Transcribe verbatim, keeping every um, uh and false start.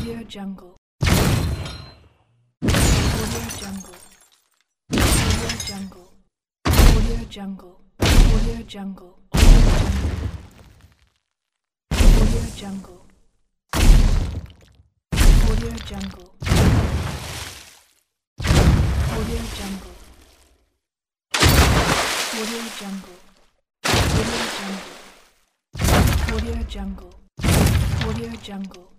Audio Jungle. Audio Jungle. Audio Jungle. Audio Jungle. Audio Jungle. Audio Jungle. Audio Jungle. Audio Jungle. Audio Jungle. Audio Jungle. Audio Jungle. Audio Jungle.